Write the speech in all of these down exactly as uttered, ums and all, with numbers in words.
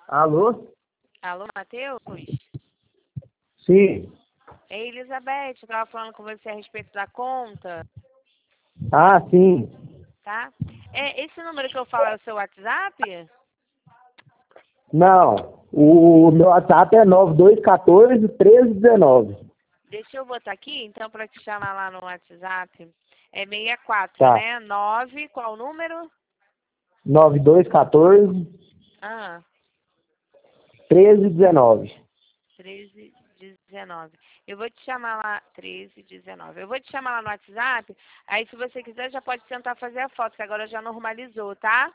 Alô? Alô, Matheus? Sim. Ei, Elizabeth, eu tava falando com você a respeito da conta, Ah, sim. tá? É, esse número que eu falo é o seu WhatsApp? Não. O meu WhatsApp é nove dois um quatro, um três um nove. Deixa eu botar aqui, então, pra te chamar lá no WhatsApp. É sessenta e quatro, Tá. né? nove, qual o número? nove dois um quatro, Ah, um três um nove. treze, dezenove. Eu vou te chamar lá, treze, dezenove. Eu vou te chamar lá no WhatsApp, aí se você quiser já pode tentar fazer a foto, que agora já normalizou, tá?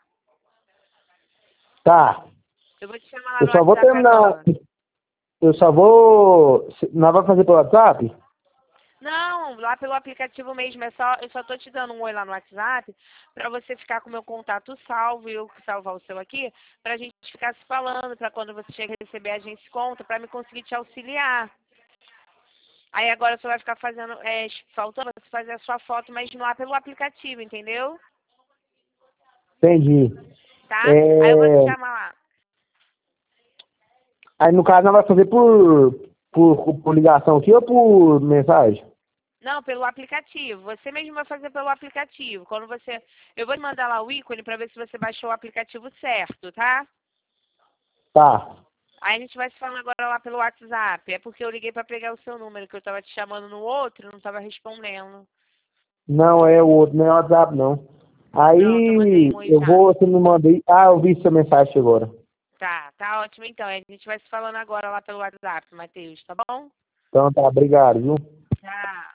Tá. Eu vou te chamar lá Eu no só vou WhatsApp terminar. agora. Eu só vou. Nós vamos fazer pelo WhatsApp? Não, lá pelo aplicativo mesmo, é só, eu só tô te dando um oi lá no WhatsApp pra você ficar com o meu contato salvo e eu salvar o seu aqui, pra gente ficar se falando, pra quando você chegar a receber a gente conta, pra me conseguir te auxiliar. Aí agora você vai ficar fazendo, é, faltando você fazer a sua foto, mas lá pelo aplicativo, entendeu? Entendi. Tá? Aí eu vou te É... chamar lá. Aí no caso nós vamos fazer por, por, por ligação aqui ou por mensagem? Não, pelo aplicativo. Você mesmo vai fazer pelo aplicativo. Quando você, eu vou te mandar lá o ícone pra ver se você baixou o aplicativo certo, tá? Tá. Aí a gente vai se falando agora lá pelo WhatsApp. É porque eu liguei pra pegar o seu número, que eu tava te chamando no outro e não tava respondendo. Não é o outro, não é o WhatsApp não. Pronto, eu mandei Aí um oi eu já. vou, você me manda aí. Ah, eu vi sua mensagem agora. Tá, tá ótimo então. A gente vai se falando agora lá pelo WhatsApp, Matheus, tá bom? Então tá, obrigado, viu? Tchau.